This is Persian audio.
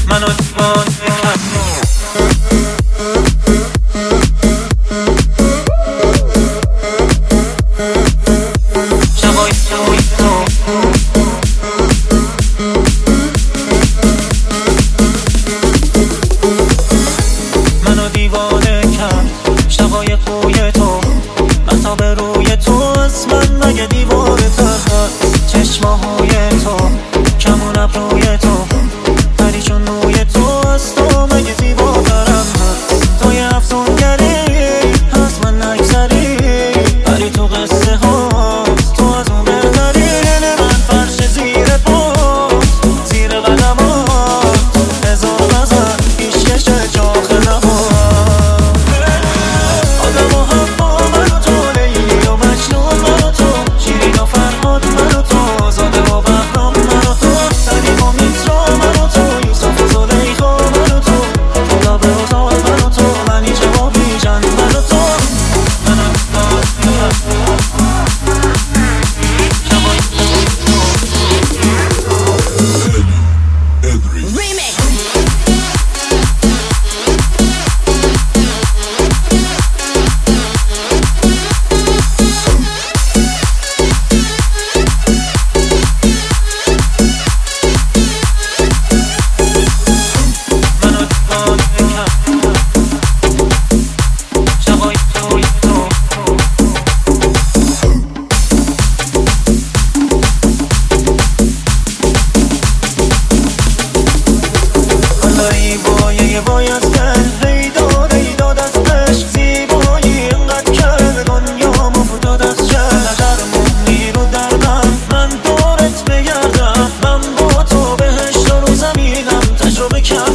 منو دیوانه کرد. شبای توی تو منو دیوانه کرد. شبای خوی تو مطاب روی تو از من مگه دیوانه تر. چشماهای تو کمون ابروی تو پری چون روی تو از تو مگه زیباترم. توی افسونگری از من نگذری پری تو قصه هاست تو از اون بهتری. من فرش زیر پاست زیر قدمات هزار نظر پیشکش چاخ نبات. آدم و حوا من و تو لیلی و مجنون من و تو شیرین و فرهاد من و تو زاده و بهرام من و تو سلیم و میترا من و تو یوسف و زلیخا من و تو گلابه و زال من و تو منیژه و بیژن من و تو. باید کرد ریداد از عشق زیبایی اینقدر کرد دنیا مفتاد از شهر درمونی رو دردم من دورت بگردم. من با تو بهشت رو زمینم تجربه کردم.